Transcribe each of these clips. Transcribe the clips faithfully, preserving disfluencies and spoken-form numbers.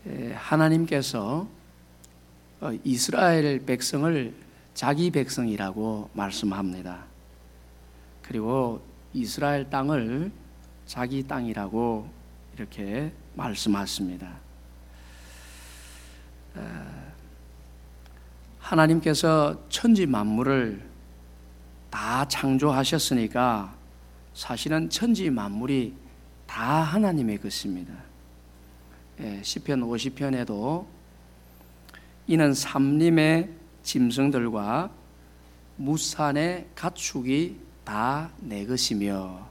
하나님께서 이스라엘 백성을 자기 백성이라고 말씀합니다. 그리고 이스라엘 땅을 자기 땅이라고 이렇게 말씀하십니다. 하나님께서 천지 만물을 다 창조하셨으니까 사실은 천지 만물이 다 하나님의 것입니다. 시편 오십 편에도 이는 삼림의 짐승들과 무산의 가축이 다 내 것이며,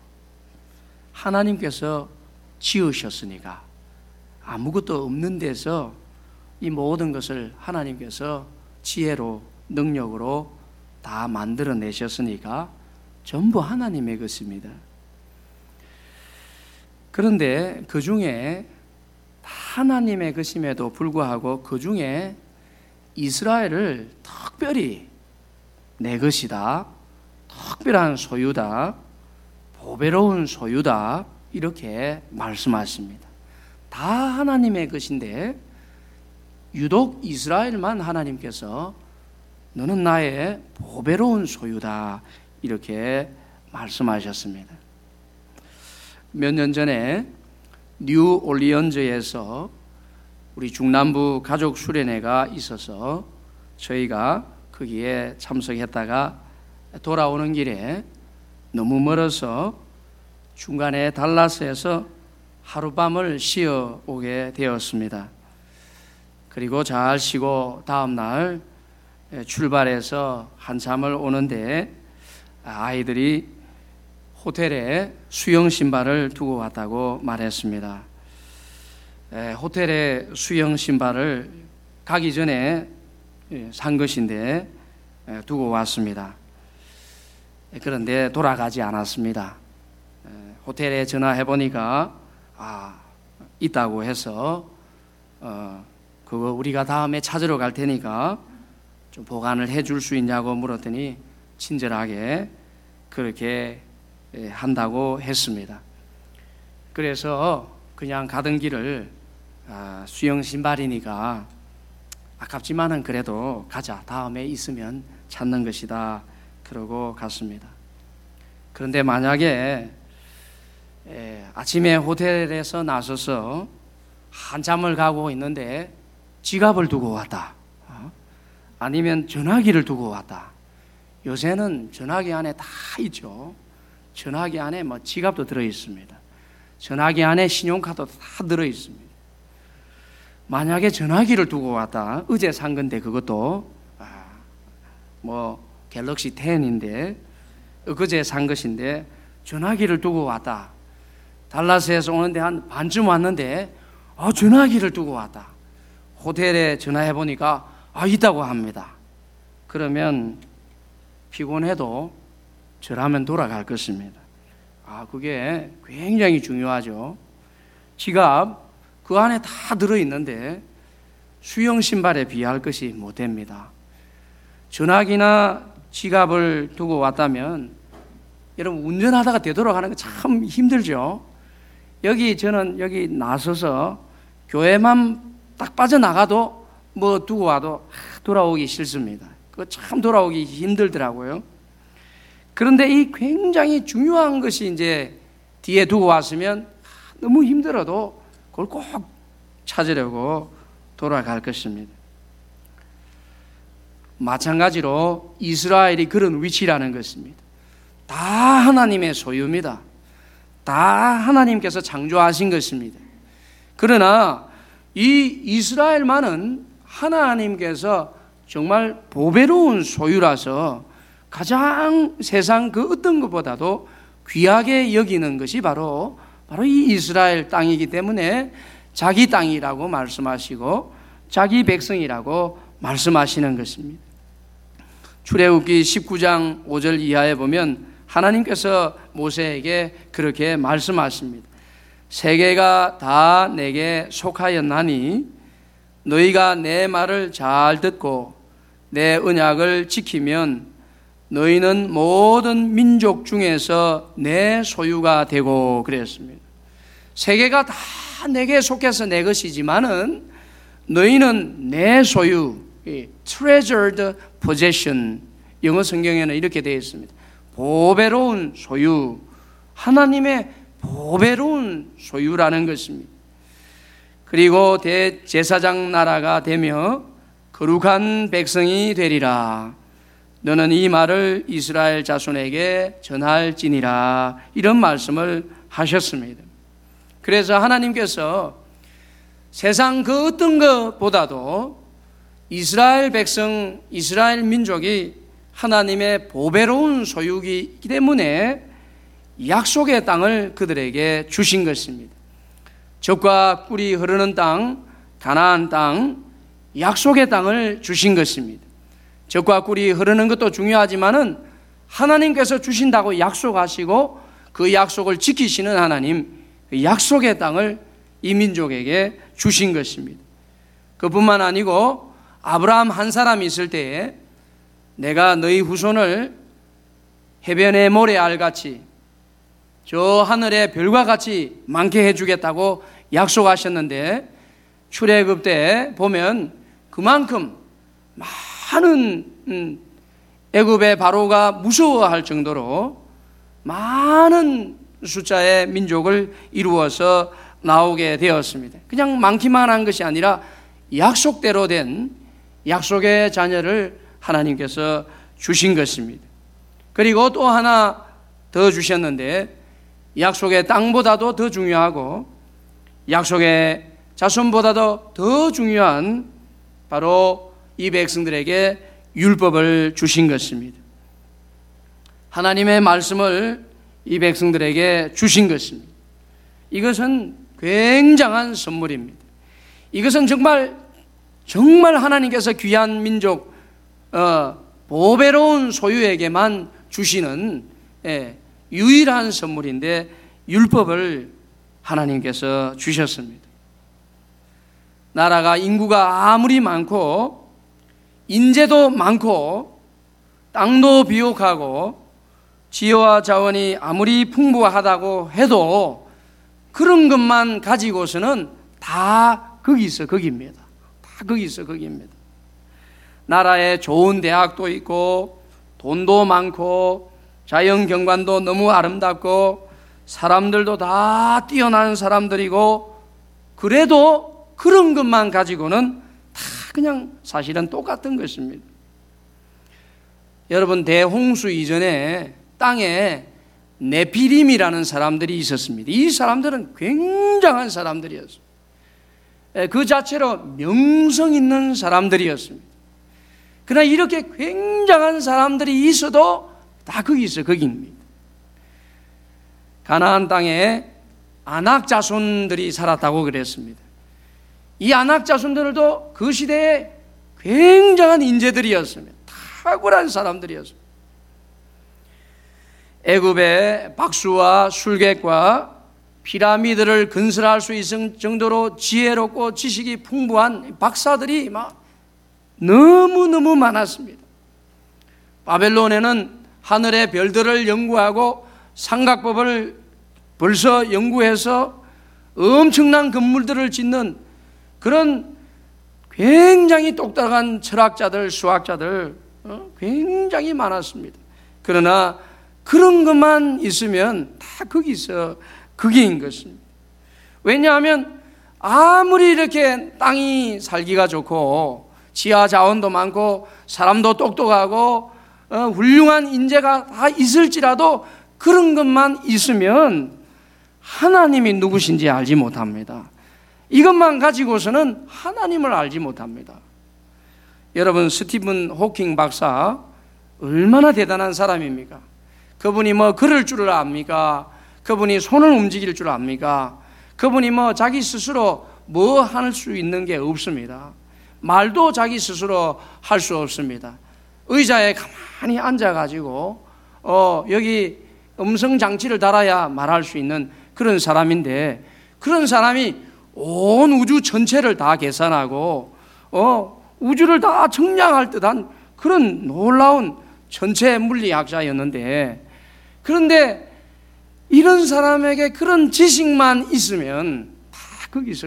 하나님께서 지으셨으니까 아무것도 없는 데서 이 모든 것을 하나님께서 지혜로 능력으로 다 만들어내셨으니까 전부 하나님의 것입니다. 그런데 그 중에 하나님의 것임에도 불구하고 그 중에 이스라엘을 특별히 내 것이다, 특별한 소유다, 보배로운 소유다 이렇게 말씀하십니다. 다 하나님의 것인데 유독 이스라엘만 하나님께서 너는 나의 보배로운 소유다 이렇게 말씀하셨습니다. 몇 년 전에 뉴 올리언즈에서 우리 중남부 가족 수련회가 있어서 저희가 거기에 참석했다가 돌아오는 길에 너무 멀어서 중간에 달라스에서 하룻밤을 쉬어 오게 되었습니다. 그리고 잘 쉬고 다음날 출발해서 한참을 오는데 아이들이 호텔에 수영 신발을 두고 왔다고 말했습니다. 호텔에 수영 신발을 가기 전에 산 것인데 두고 왔습니다. 그런데 돌아가지 않았습니다. 호텔에 전화해 보니까 아, 있다고 해서 어, 그거 우리가 다음에 찾으러 갈 테니까 좀 보관을 해줄 수 있냐고 물었더니 친절하게 그렇게 한다고 했습니다. 그래서 그냥 가던 길을 아, 수영 신발이니까 아깝지만은 그래도 가자, 다음에 있으면 찾는 것이다 그러고 갔습니다. 그런데 만약에 에, 아침에 호텔에서 나서서 한참을 가고 있는데 지갑을 두고 왔다, 어? 아니면 전화기를 두고 왔다. 요새는 전화기 안에 다 있죠. 전화기 안에 뭐 지갑도 들어있습니다. 전화기 안에 신용카드도 다 들어있습니다. 만약에 전화기를 두고 왔다, 어제 산 건데 그것도 아, 뭐 갤럭시 텐인데 그제 산 것인데 전화기를 두고 왔다. 달라스에서 오는데 한 반쯤 왔는데 아, 전화기를 두고 왔다. 호텔에 전화해 보니까 아, 있다고 합니다. 그러면 피곤해도 저라면 돌아갈 것입니다. 아, 그게 굉장히 중요하죠. 지갑 그 안에 다 들어있는데 수영 신발에 비할 것이 못 됩니다. 전화기나 지갑을 두고 왔다면 여러분 운전하다가 되돌아가는 거 참 힘들죠. 여기 저는 여기 나서서 교회만 딱 빠져나가도 뭐 두고 와도 돌아오기 싫습니다. 그거 참 돌아오기 힘들더라고요. 그런데 이 굉장히 중요한 것이 이제 뒤에 두고 왔으면 너무 힘들어도 그걸 꼭 찾으려고 돌아갈 것입니다. 마찬가지로 이스라엘이 그런 위치라는 것입니다. 다 하나님의 소유입니다. 다 하나님께서 창조하신 것입니다. 그러나 이 이스라엘만은 하나님께서 정말 보배로운 소유라서 가장 세상 그 어떤 것보다도 귀하게 여기는 것이 바로 바로 이 이스라엘 땅이기 때문에 자기 땅이라고 말씀하시고 자기 백성이라고 말씀하시는 것입니다. 출애굽기 십구 장 오 절 이하에 보면 하나님께서 모세에게 그렇게 말씀하십니다. 세계가 다 내게 속하였나니 너희가 내 말을 잘 듣고 내 언약을 지키면 너희는 모든 민족 중에서 내 소유가 되고 그랬습니다. 세계가 다 내게 속해서 내 것이지만은 너희는 내 소유, treasured possession, 영어 성경에는 이렇게 되어 있습니다. 보배로운 소유, 하나님의 보배로운 소유라는 것입니다. 그리고 대제사장 나라가 되며 거룩한 백성이 되리라. 너는 이 말을 이스라엘 자손에게 전할지니라. 이런 말씀을 하셨습니다. 그래서 하나님께서 세상 그 어떤 것보다도 이스라엘 백성, 이스라엘 민족이 하나님의 보배로운 소유이기 때문에 약속의 땅을 그들에게 주신 것입니다. 젖과 꿀이 흐르는 땅, 가나안 땅, 약속의 땅을 주신 것입니다. 젖과 꿀이 흐르는 것도 중요하지만은 하나님께서 주신다고 약속하시고 그 약속을 지키시는 하나님, 그 약속의 땅을 이 민족에게 주신 것입니다. 그뿐만 아니고 아브라함 한 사람이 있을 때에 내가 너희 후손을 해변의 모래알같이 저 하늘의 별과 같이 많게 해주겠다고 약속하셨는데 출애굽 때 보면 그만큼 많은 애굽의 바로가 무서워할 정도로 많은 숫자의 민족을 이루어서 나오게 되었습니다. 그냥 많기만 한 것이 아니라 약속대로 된 약속의 자녀를 하나님께서 주신 것입니다. 그리고 또 하나 더 주셨는데 약속의 땅보다도 더 중요하고 약속의 자손보다도 더 중요한 바로 이 백성들에게 율법을 주신 것입니다. 하나님의 말씀을 이 백성들에게 주신 것입니다. 이것은 굉장한 선물입니다. 이것은 정말 정말 하나님께서 귀한 민족, 어, 보배로운 소유에게만 주시는 예, 유일한 선물인데 율법을 하나님께서 주셨습니다. 나라가 인구가 아무리 많고 인재도 많고 땅도 비옥하고 지혜와 자원이 아무리 풍부하다고 해도 그런 것만 가지고서는 다 거기서 거기입니다. 다 거기서 거기입니다. 나라에 좋은 대학도 있고 돈도 많고 자연경관도 너무 아름답고 사람들도 다 뛰어난 사람들이고 그래도 그런 것만 가지고는 다 그냥 사실은 똑같은 것입니다. 여러분, 대홍수 이전에 땅에 네피림이라는 사람들이 있었습니다. 이 사람들은 굉장한 사람들이었습니다. 그 자체로 명성 있는 사람들이었습니다. 그러나 이렇게 굉장한 사람들이 있어도 다 거기서 거기입니다. 가나안 땅에 아낙 자손들이 살았다고 그랬습니다. 이 아낙 자손들도 그 시대에 굉장한 인재들이었습니다. 탁월한 사람들이었습니다. 애굽의 박수와 술객과 피라미드를 건설할 수 있을 정도로 지혜롭고 지식이 풍부한 박사들이 막 너무너무 많았습니다. 바벨론에는 하늘의 별들을 연구하고 삼각법을 벌써 연구해서 엄청난 건물들을 짓는 그런 굉장히 똑똑한 철학자들, 수학자들 굉장히 많았습니다. 그러나 그런 것만 있으면 다 거기서 거기인 것입니다. 왜냐하면 아무리 이렇게 땅이 살기가 좋고 지하 자원도 많고 사람도 똑똑하고 어, 훌륭한 인재가 다 있을지라도 그런 것만 있으면 하나님이 누구신지 알지 못합니다. 이것만 가지고서는 하나님을 알지 못합니다. 여러분, 스티븐 호킹 박사 얼마나 대단한 사람입니까? 그분이 뭐 걸을 줄을 압니까? 그분이 손을 움직일 줄 압니까? 그분이 뭐 자기 스스로 뭐 할 수 있는 게 없습니다. 말도 자기 스스로 할 수 없습니다. 의자에 가만히 앉아가지고 어 여기 음성 장치를 달아야 말할 수 있는 그런 사람인데 그런 사람이 온 우주 전체를 다 계산하고 어 우주를 다 정량할 듯한 그런 놀라운 전체 물리학자였는데 그런데 이런 사람에게 그런 지식만 있으면 다 거기서